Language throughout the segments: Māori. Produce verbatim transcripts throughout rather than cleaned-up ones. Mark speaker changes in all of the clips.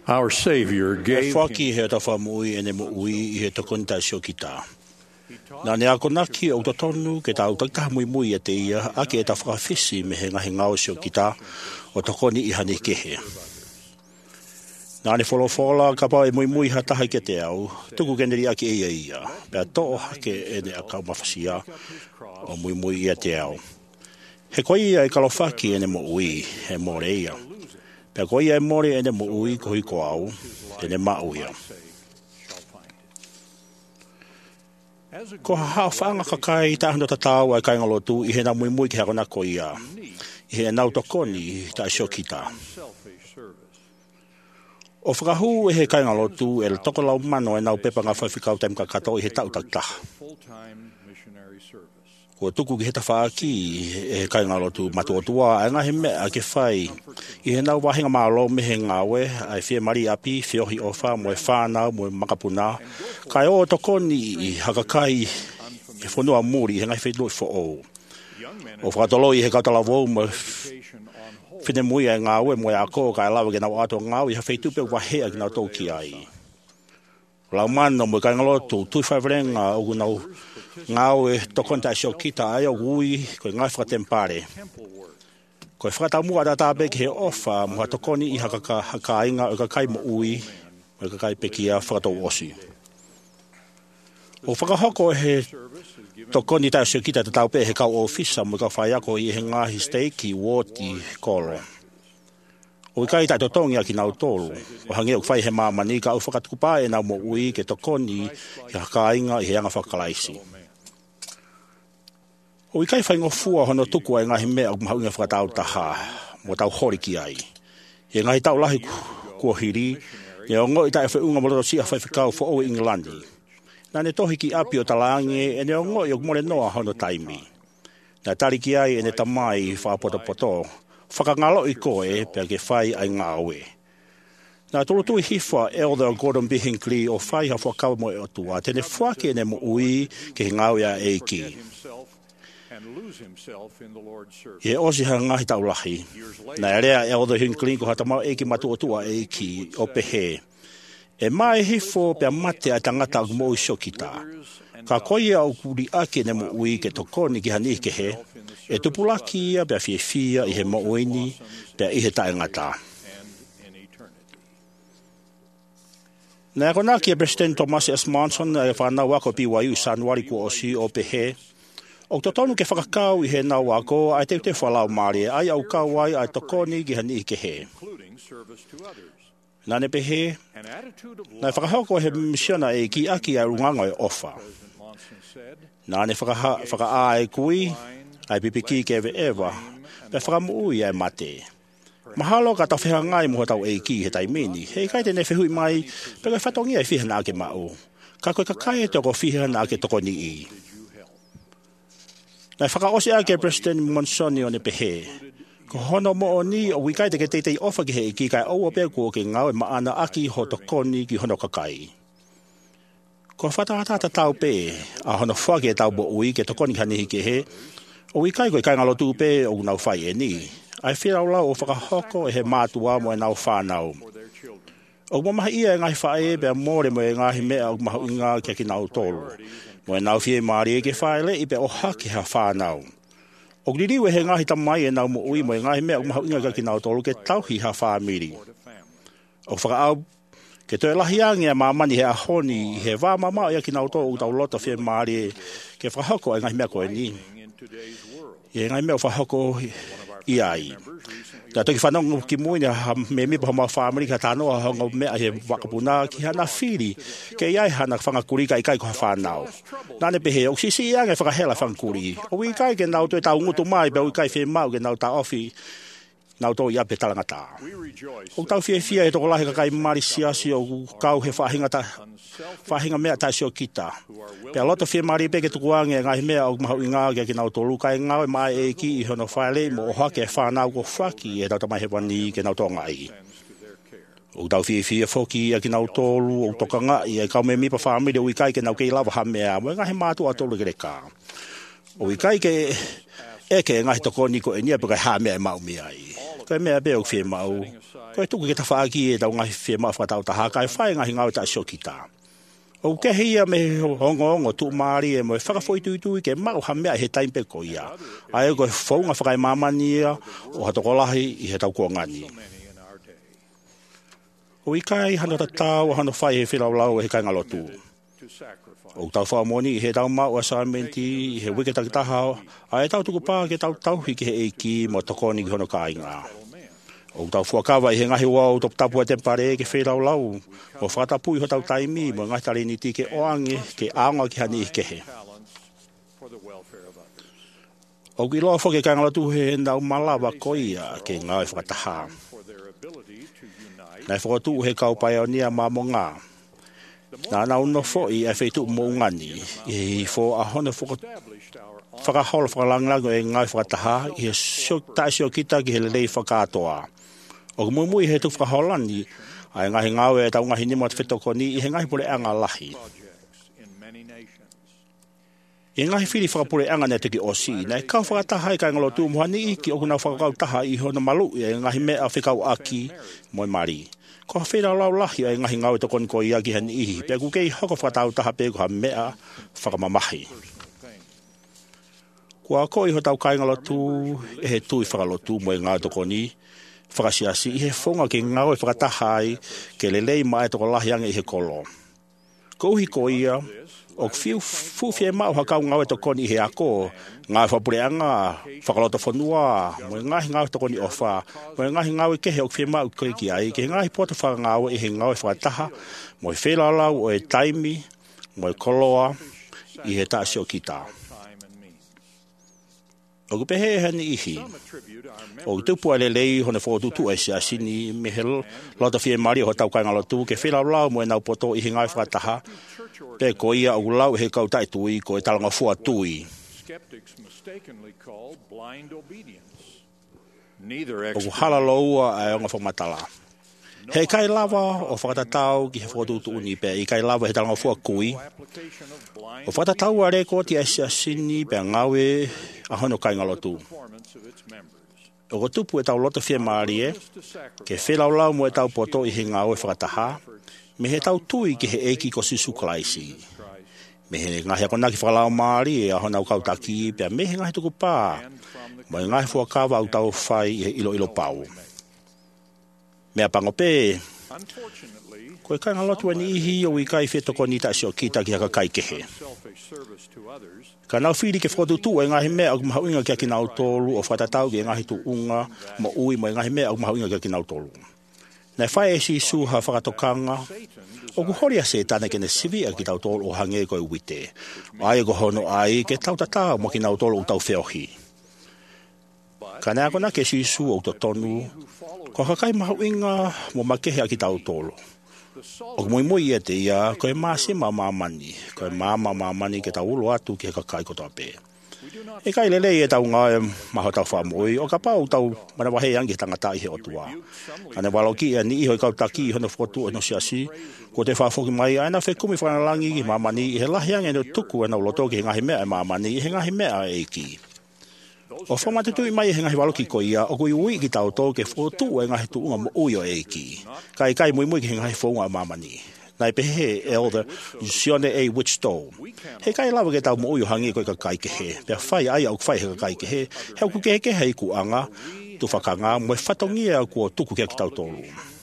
Speaker 1: Our Savior
Speaker 2: E
Speaker 1: gave
Speaker 2: whaki he ta whamui e ne mo ui i he tokoni tai sio ki tā. Nā ne ako naki o to tonu ke tā utaitaha mui mui e te ia a ke e ta whakawhisi me he ngahi ngao sio ki tā o tokoni i hane kehe. Nā ne wholofola ka pau e mui mui hataha ke te au, tuku keneri aki e ia ia, pēr tō hake e ne akau mawhasia o mui mui ia te au. He koi ia e kalowhaki e ne mo ui, he more ia. Pea koi ia e more e ne mo ui ko hiko au, e ne mau ia. Ko ha whaanga kakai tāhano tatau ai kai ngalotu i he na mui mui ki hako na koi ia. I he nau tokoni ta sio ki tā. O whakahu e he kai ngalotu e le toko lau mano e nau pepa ngā whawhikau taim ka kato i he tau taktaha. Ko tuku ki he tawhaaki e he kai ngalotu matuotua e ngahi mea ke whai. I he nau wahinga maalo me he ngawe ai whie mari api, whiohi ofa, moe whānau, moe makapuna. Kai o tokoni i hakakai e whanua muri he ngahi whenui fo o. O whakatolo i he kautalavou moe whine mui e ngawe moe ako kai lawa ke nau ato ngau i ha wheitupe wahea ki nau tau ki ai. Lau mano moe kai ngalotu tui whaivarenga o nau ngau e tokoni tai sio kita ai o ui koe ngai whakatempare. Koe whakatamua da tāpe ki he ofa mua tokoni i haka haka inga o kakai mo ui o kakai pekia whakatou osi. O whakahoko e he tokoni tai sio kita te taupe he kau ofisa mo ka whaiako i he ngahi steiki woti kolo. O kai tai totongi a ki nau tolu. O hange o whai he mamani ka au whakatukupa e nau mo ui ke tokoni i haka inga i he anga whakalaisi. O i kai whai ngofua hono tuku ai ngahi mea o mahaunga whakatau taha mo tau horiki ai. I ngahi tau lahi kua hiri, e o ngoi tai whaunga mo roto sia whai whikau fo o England. Nā ne tohi ki api o talange e ne o ngoi o more noa hono taimi. Nā tariki ai e ne tamai whaapoto poto, whakangalo i koe pia ke whai ai ngāwe. Nā tolu i hifa Elder Gordon B. Hinckley o whai ha whakau mo e o tua, tene whake e ne mo ui ke ngāwe a eiki. I e osi ha ngahi tau lahi. Nā rea Elder Hinckley ko hatamau eiki matu o tua eiki o pehe. E mai hifo pe mate a tangata o mo shokita. Ka koia o kuri ake ne mo ui ke tokoni ki hani ke he. E tupulaki ia pe fie fia i he mo uini pe i he taengata. Nā kona ki e President Thomas S. Manson e whanau wako P Y U Sanuari ko osi o pehe. O totonu ke whakakau i he nau wako ai te te whalau maare ai au kawai ai tokoni ki hani ke he. Nā ne pehe, nā whakahoko he misiona e ki aki a runganga e ofa. Nā ne whaka e kui, ai pipiki ke ewe ewa, pe whakamui e mate. Mahalo ka tau whiha ngai muha tau e ki he taimini, he kai tene whihui mai, pe kai whatongi e whiha nā ke mau. Ka koe kakai e toko whiha nā ke toko ni i. Nā whakaosi a ke President Monsoni o ne pehe. Ko hono mo o ni o wikai te ke teitei ofa ki he ki kai au apea kua ke ngau e maana aki ho tokoni ki hono kakai. Ko whataata tau pe, a hono whake e tau bo ui ke tokoni kanihi ke he, o wikai koe kai ngalo tū pe o nau whai e ni. Ai whirau lau o whakahoko e he mātua mo e nau whanau. O mo maha ia e ngahi whae pe a more mo e ngahi mea o maha inga ke ki nau tolu. Mo e nau whie maari e ke whaele i pe o hake ha whanau. O ririwe he ngahi tamai e nau mo ui mo e ngahi mea o maha inga ki nau tolu ke tauhi ha whaamiri. O whakaau, ke toi lahiangi a mamani he ahoni he wā mama e ki nau tolu tau lota whie maari ke whahoko e ngahi mea koe ni. I e ngahi mea o whahoko i ai. Nā toki whanongo ki mui ha me mipa ha mau whaamiri ka tānoa hongo mea he wakapuna ki hana whiri ke iai hana whangakuri ka i kai ko ha whanau. Nā ne pehe, o sisi i ange whakahela whangakuri. O i kai ke nau tue tau ngutu mai pe o i kai whi mau ke nau ta ofi nau tō i ape talangata. O tau whie whia e toko lahi ka kai mari siasi o kau he whahinga ta whahinga mea tai sio kita. Pea loto whie mari pe ke tukuange ngahi mea o mahau inga ke ki nau tolu kai ngau e mai e ki i hono whaile mo o hake e whanau ko whaki e tau tamai he wani ke nau tō ngai. O tau whie whie whoki e ki nau tolu o toka ngai e kau me mipa whamiri o i kai ke nau kei lava ha mea mo e ngahi mātu a tolu ke reka. O i kai ke e ke ngahi toko niko e nia pe kai ha mea e mau mea ai. Kai mea pe o whie mau Koe tuku ke ta whaaki e tau ngahi whia maa whakatau taha kai whae ngahi ngau ta sio ki tā. O ke hia me hongo ongo tu maari e mo e whakafoi tui tui ke mau ha mea he taimpe ko ia. Ai koe whaunga whakai mamani ia o hatokolahi i he tau kua ngani. O i kai hana ta tau o hana whai he whilau e he kai ngalotu. O tau whamoni i he tau mau assignmenti i he wike takitaha ai tau tuku pā ke tau tau hiki he eiki mo tokoni ki hono ka inga. O tau fuakawa i he ngahi wau top tapu e tempare ke whilau lau. O whatapu i ho tau taimi mo ngahi tari niti ke oange ke aonga ki hani i kehe. O ki loa whoke kai ngalatu he nau malawa koia ke ngai whakataha. Nai whakatu he kaupai o nia mamo ngā. Nā nau no fōi e whaitu mō ngani. I fō a hona whakahola whakalanglango e ngai whakataha i he taisio kita ki he lelei whakatoa. O ka mui he tu whakaholani ai ngahi ngau e tau ngahi nima te whetokoni i he ngahi pule anga lahi. I ngahi whiri whakapure anga ne te ki osi, nei kau whakataha i kai ngalotu muhani i ki o kuna whakakau taha i hona malu i e ngahi mea whikau aki moi mari. Ko ha whira lau lahi ai ngahi ngau e tokoni ko i aki hani ihi, pia kukei hoko whakatau taha pia kuha mea whakamamahi. Kua ko i ho tau kai ngalotu e he tui whakalotu mo e ngau tokoni, whakasiasi i he whonga ke ngau e whakatahai ke lelei mai toko lahi anga i he kolo. Ko uhi ko ia, o whiu fuwhia mau hakau ngau e tokoni i he ako, ngau e whapure anga, whakaloto whanua, mo e ngahi ngau e tokoni ofa, mo e ngahi ngau e kehe o whia mau koe ki ai, ke ngahi pota whakangau i he ngau e whakataha, mo e whelalau o e taimi, mo e koloa, i he taasio ki tā. O ku pehe hani ihi. O ku tupu ale lei hone whotutu e si asini me he lota fie mari o tau kai ngalotu ke whilau lau mo e nau poto i he ngai whakataha pe ko ia o lau he kau tai tui ko e talanga fua tui. O ku hala loua e onga whamatala. He kai lava o whakatatau ki he whotutu uni pe i kai lava he talanga fua kui. O whakatatau are ko ti e si asini pe ngawe a hono kai ngalotu. O ko tupu e tau loto fie maari e, ke whilau lau mo e tau poto i he ngau e whakataha, me he tau tui ki he eiki ko sisu klaisi. Me he ngahi ako naki whakalau maari e a hona au kautaki, pia me he ngahi tuku pā, mo e ngahi fuakawa au tau whai i he ilo ilo pau. Mea pango pē, ko e kai ngalotu ani ihi o i kai whetoko ni ta sio kita ki haka kai kehe. Ka nau whiri ke whotutu e ngahi mea au mahauinga kia ki nau tolu o whatatau ki e ngahi tu unga mo ui mo e ngahi mea au mahauinga kia ki nau tolu. Nei whae e si suha whakatokanga o ku hori a se tane ke ne sivi a ki tau tolu o hange koe wite. Ai ko hono ai ke tau tatau mo ki nau tolu o tau whiohi. Ka nea kona ke si su o to tonu ko hakai mahauinga mo makehe a ki tau tolu. O moi moi e te ia, ko e maase ma mamani, ko e mama mamani ke tau ulo atu ki he kakai ko tape. E kai lele e tau ngā e maho tau whamoi, o ka pau tau mana wahe angi tangata i he otua. Ane walo ki e ni iho i kau taki i hono whotu e no siasi, ko te whafoki mai, aina whe kumi whanalangi ki mamani, i he lahi angi no tuku e no loto ki he ngahi mea e mamani, i he ngahi mea e ki. O whamatatu i mai e he ngahi waloki ko ia, o kui ui ki tau tō ke whotu e ngahi tu unga mo ui o e ki. Kai kai mui mui ki he ngahi whaunga e mamani. Nai pehe e o the Sione e witch doll. He kai lawa ke tau mo ui o hangi koe ka kai ke he. Pea whai ai au whai he ka kai ke he. Heo ku ke he ke hei ku anga, tu whakanga, mo e whatongia kua tuku ke ki tau tōru.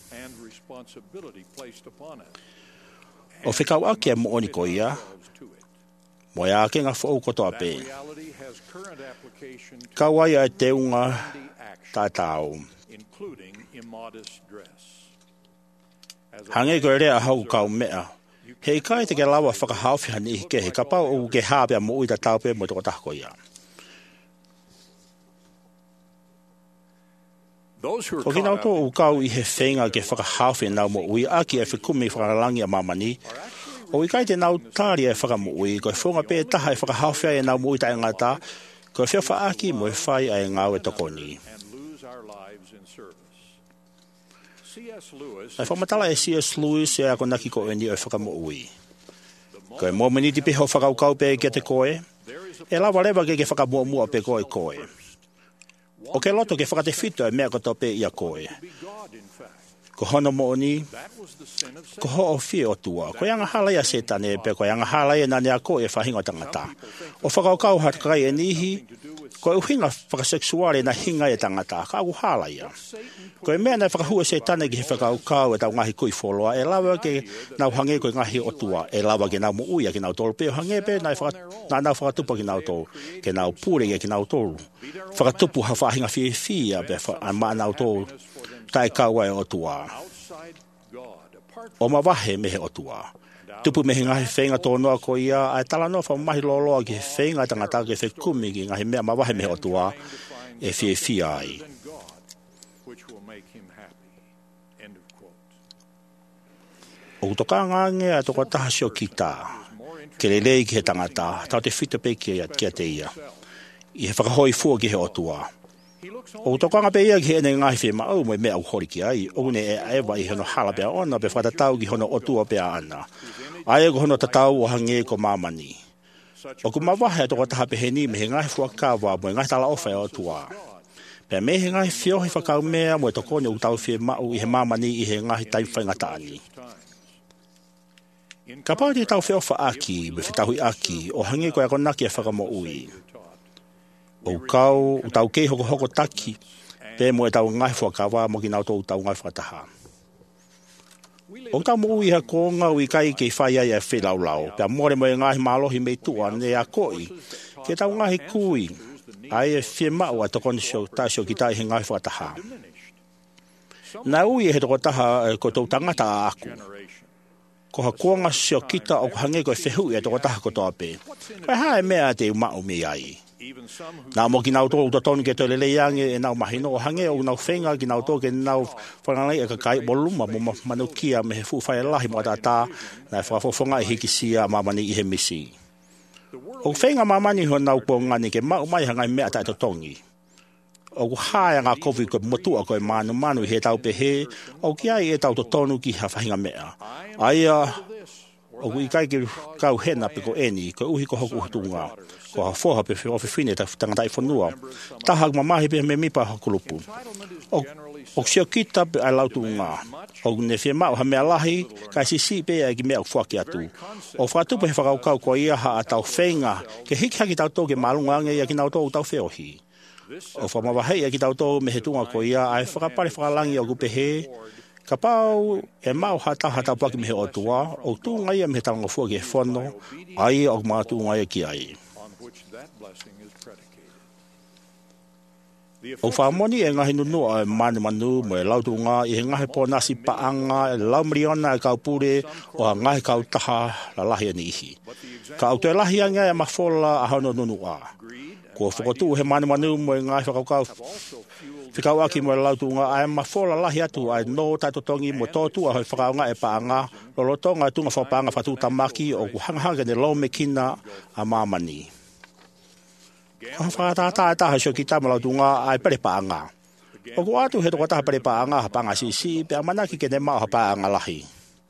Speaker 2: O whikau ake mo oni ko ia, mo e ake ngā whau kotoa pē. Kawai ai te unga tātau. Hange koe rea hau kau mea. Hei kai te ke lawa whakahawhi hani i ke he kapau o ke hāpea mo ui ta taupe mo toko tako ia. Ko ki nau tō u kau i he whenga ke whakahawhi nau mo ui aki e whikumi whakalangi a mamani. O i kai te nau tāri e whakamu ui, koe whonga pē taha e whakahawhi e nau mo ui ta engata, koe whiawha aki mo e whai a e ngau e tokoni. Ai whamatala e C S Lewis e ako naki ko eni o e whakamu ui. Koe mō miniti peho whakaukau pē ke te koe, e lawa rewa ke ke whakamua mua pē koe koe. O ke loto ke whakate whito e mea koto pe ia koe. Ko hono mo ni, ko ho o fie o tua. Ko yanga hala ia setane pe ko yanga hala ia nane a koe e whahinga tangata. O whakaukau hatkai e nihi, ko e uhinga whakaseksuare na hinga e tangata. Ka au hala ia. Ko e mea na whakahua setane ki he whakaukau e tau ngahi kui wholoa. E lawa ke nau hange koe ngahi o tua. E lawa ke nau mo uia ki nau tolu. Peo hange pe na nau whakatupa ki nau tolu. Ke nau pure ki nau tolu. Whakatupu ha whahinga fie fia pe a maa nau tolu. Tai kaua e o tua. O mawahe mehe o tua. Tupu mehe ngahi whenga tōnoa ko ia, ai tala noa wha mahi loloa ki he whenga tangata ke whe kumi ki ngahi mea mawahe mehe o tua, e fie fie ai. O toka ngange a toko taha sio ki tā, ke le lei ki he tangata, tau te whita pe ki a te ia. I he whakahoi fua ki he o tua. O tokanga pe ia ki ene ngahi whi mau mo mea au hori ki ai. O ne e ewa i hono hala pea ona pe whatatau ki hono otua pea ana. Ai ko hono tatau o hange ko mamani. O ku mawahe toko taha pe he ni me he ngahi fuakawa mo ngahi tala ofa e otua. Pea me he ngahi whiohi whakau mea mo e toko ne utau whi mau i he mamani i he ngahi taiwhai ngatani. Ka pao te tau whiofa aki me whitahui aki o hange ko e konaki e whakamo ui. O kau, o tau kei hoko hoko taki, pe mo e tau ngai whakawa mo ki nau tau tau ngai whakataha. O tau mo ui ha konga ui kai kei whai ai e whilau lau, pe a more mo e ngahi malohi mei tua ne a koi, ke tau ngahi kui, ai e whie mau a tokoni sio tasio ki tai he ngai whakataha. Nā ui e he toko taha ko tau tangata a aku. Ko ha kuanga sio kita o hange ko e whehu e toko taha ko toa pe. Kai hae mea te umau me ai. Nā mo ki nau tō uta tonu ke tole leiange e nau mahino o hange o nau whenga ki nau tō ke nau whangalai e ka kai boluma mo manu kia me he fuwhai lahi mo tata na e whakafofonga e hiki sia mamani i he misi. O whenga mamani ho nau kua ngani ke mau mai hangai mea tai totongi. O ku hae ngā kovi ko motua ko e manu manu i he tau pe he o ki ai e tau to tonu ki ha whahinga mea. Aia o ku i kai ki kau hena pe ko eni ko uhi ko hoku utunga. Ko ha foha pe o whiwhine ta tangata i whanua. Taha mamahi pe me mipa hakulupu. O, o sio kita pe ai lautu ngā. O ne whia mau ha mea lahi, kai sisi pe e ki mea uwhaki atu. O whatupa he whakaukau ko ia ha a tau whenga, ke hiki haki tau tō ke malunga ange ia ki nau tō tau whiohi. O whamawahei ia ki tau tō me he tunga ko ia, ai whakapare whakalangi o kupe he, ka pau e mau hata hata paki me he o tua, o tūnga ia me he taunga fua ki he whono, ai o mga tūnga ia ki ai. O whamoni e ngahi nunua e manu manu mo e lautu ngā i he ngahi po nasi paanga e lau mriona e kau pure o a ngahi kau taha la lahi ani ihi. Ka au te lahi anga e mawhola a hano nunua. Ko whakotu he manu manu mo e ngahi whakaukau whikau aki mo e lautu ngā a e mawhola lahi atu a e no taitotongi mo tōtu a hoi whakaunga e paanga lolotonga e tunga whapanga whatu tamaki o ku hangahanga ne lau mekina a mamani. Ko whakatata e taha sio ki tamala tunga ai pere paanga. O ku atu he toko taha pere paanga ha panga sisi pe a manaki ke ne mao ha paanga lahi.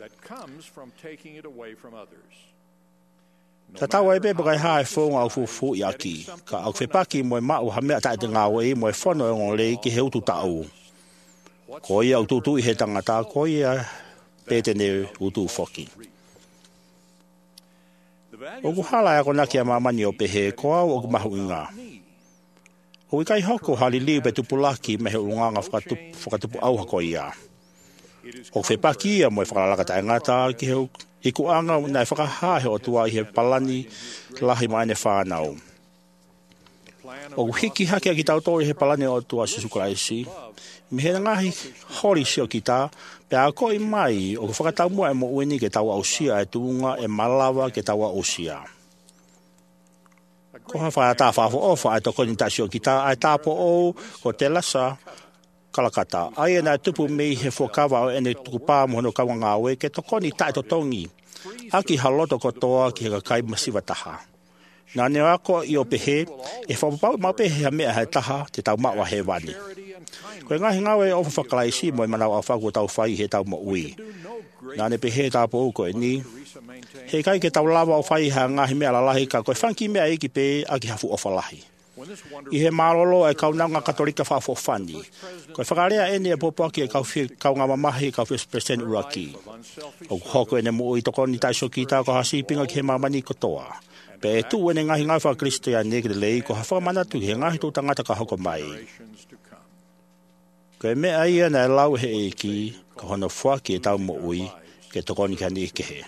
Speaker 2: Ta tawa e pepe kai hae whonga au fufu i aki. Ka au whepaki mo e mao ha mea tae te ngāwe mo e whono e ngolei ki he utu tau. Ko ia au tutu i he tangata, ko ia pete ne utu whoki. O ku hala e ako naki a mamani o pehe, ko au o ku mahu inga. O i kai hoko hali liu pe tupulaki me he unganga whakatupu auha ko ia. O whepaki ia mo e whakalaka tae ngata ki he i ku anga na e whakahahe o tua i he palani lahi maene whanau. O ku hiki hake a ki tau tori he palani o tua susukalaisi. Me he ngahi hori sio ki tā, pe a koi mai o ku whakatau mua e mo ueni ke taua ausia e tuunga e malawa ke taua ausia. Ko ha whaata whafo ofa e toko ni ta sio ki tā, ai tāpo o ko te lasa kalakata. Ai e nā tupu mei he whokawa o ene tukupā mohono kawa ngāwe ke toko ni tae totongi. Aki haloto kotoa ki he kakai masiwa taha. Nā ne ako i o pehe, e whapapau mau pehe ha mea he taha te tau maua he wani. Ko e ngahi ngawe o whakalaisi mo e manau a whaku tau whai he tau mo ui. Nā ne pehe tāpo u ko e ni. He kai ke tau lawa o whai ha ngahi mea la lahi ka koe whanki mea iki pe aki hafu o whalahi. I he marolo e kaunanga katolika whafofani. Koe whakarea ene e popoaki e kaunga mamahi kau First President Uraki. O hoko ene mo i toko ni taiso ki tā ko hasipinga ki he mamani kotoa. Pe e tu ene ngahi ngai wha Kristo ya negre lei ko hawha manatu he ngahi tō tangata ka hoko mai. Koe mea ia na e lau he e ki ka hono whaki e tau mo ui ke toko ni ka ni ke he.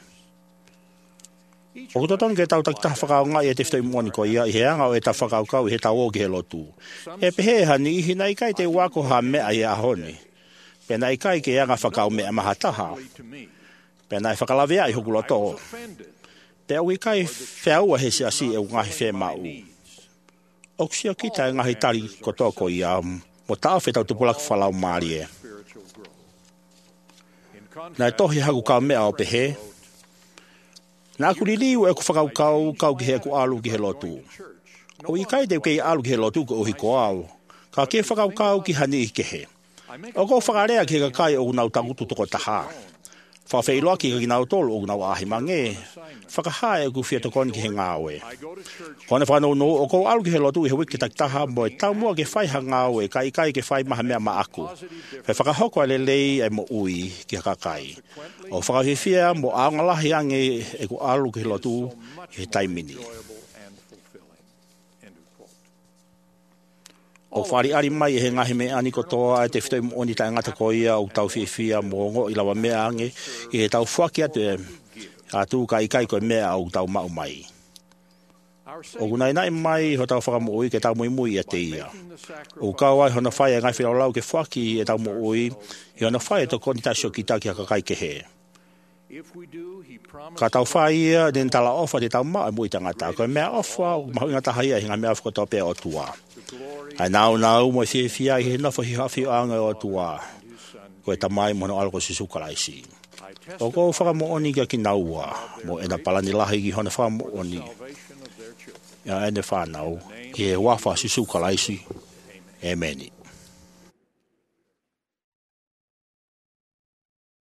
Speaker 2: O kutoton ke tau takita whakao ngai e te whitoi mwani ko ia i he anga o e ta whakao kau i he tau o ki he lotu. E pehe hani i hina i kai te wako ha mea i ahone. Pena i kai ke anga whakao mea mahataha. Pena i whakalawea i hoku loto. Pe au i kai whiaua he se asi e ngahi whe mau. O kusia kita e ngahi tari ko toko i a mo tau whetau tupulak whalau maari e. Nai tohi haku kau mea o pehe. Nā kuri liu e ku whakau kau, kau ki he ku alu ki he lotu. O i kai te kei alu ki he lotu ko ohi ko au. Ka ke whakau kau ki hani i ke he. O ko whakarea ki he kai o unau tangutu toko taha. Whawhei loa ki ka nau tolu o unau ahi mange. Whakahae e ku whia tokoni ki he ngāwe. Kone whanau no o ko alu ki he lotu i he wiki tak taha mo e tau mua ke whaiha ngāwe ka i kai ke whai maha mea ma aku. Whai whakahoko e lelei e mo ui ki ha kakai. O whakawhiwhia mo aongalahi ange e ku alu ki he lotu he taimini. O whari ari mai e he ngahi me ani kotoa e te whitoi mooni tai ngata ko ia o tau whiwhia mo ngo i lawa mea ange i he tau whaki atu e a tū ka ikai koe mea o tau mau mai. O gunai nai mai ho tau whakamoi ke tau mui mui a te ia. O kawai hona whai e ngai whirau lau ke whaki e tau moi i hona whai e to koni tasio ki taki a kakai ke he. Ka tau whai ia den tala ofa te tau maa mui tangata koe mea ofa o mahu ngata haia hinga mea whako topea o tua. Ai nau nau mo fie fia i he nofo hi hafi o anga o tua. Koe tamai mono alko si sukalaisi. O ko whakamooni kia ki naua, mo ena palani lahi ki hona whakamooni. Ia ene whanau, ki he wafa si sukalaisi. Amen.